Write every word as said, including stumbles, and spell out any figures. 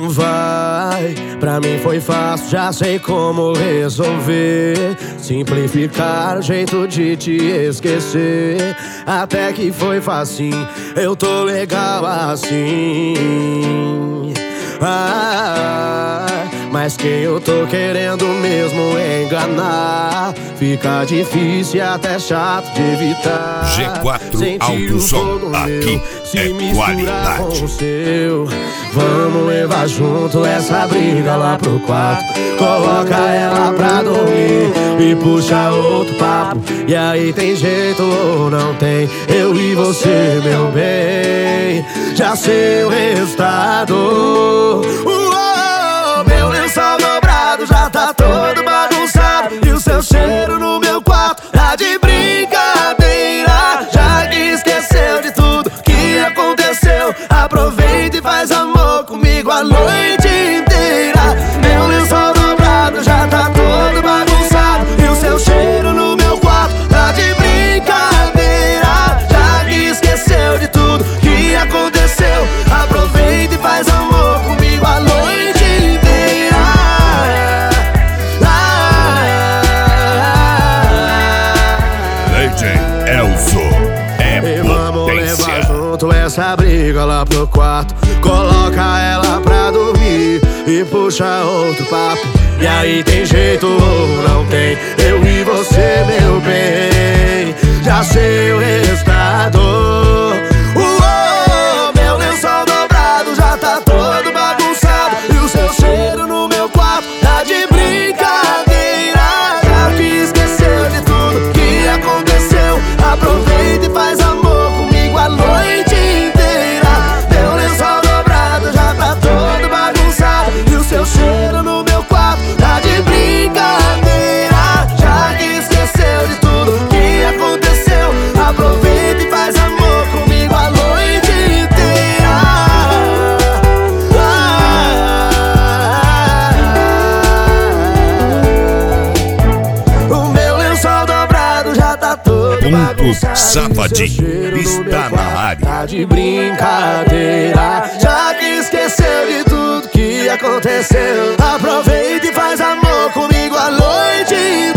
Vai, pra mim foi fácil, já sei como resolver. Simplificar o jeito de te esquecer. Até que foi facinho, eu tô legal assim. Ah, mas quem eu tô querendo mesmo enganar, fica difícil e até chato de evitar. G quatro Sentir Alto o Som, fogo aqui meu se é misturar qualidade. com o seu. Vamos levar junto essa briga lá pro quarto. Coloca ela pra dormir e puxa outro papo. E aí tem jeito ou não tem? Eu e você, meu bem, já sei o resultado. Uou, meu lençol dobrado já tá todo bagunçado. E o seu cheiro no meu quarto tá de brincadeira. Já que esqueceu de tudo que aconteceu, aproveita e faz amor comigo a noite inteira. Meu lençol dobrado já tá todo bagunçado. E o seu cheiro no meu quarto tá de brincadeira. Já que esqueceu de tudo que aconteceu, aproveita e faz amor comigo a noite inteira. D J Elzo é E vamos levar potência. junto essa briga lá pro quarto. Coloca ela pra dormir e puxa outro papo. E aí tem jeito ou não tem? Eu e você, meu bem, já sei o resultado. Uou, meu lençol dobrado já tá todo bagunçado. E o seu cheiro no meu quarto tá de brincadeira. Já que esqueceu de tudo que aconteceu, aproveita e faz amor comigo a noite inteira. Meu lençol dobrado já tá todo bagunçado. E o seu cheiro no meu quarto tá de brincadeira. Já que esqueceu de tudo que aconteceu, aproveita e faz amor comigo a noite inteira. Ah, o meu lençol dobrado já tá todo Ponto bagunçado. Safadinho E seu cheiro no está meu na quarto área. tá de brincadeira. Já que esqueceu de tudo que aconteceu, aproveita e faz amor comigo a noite inteira.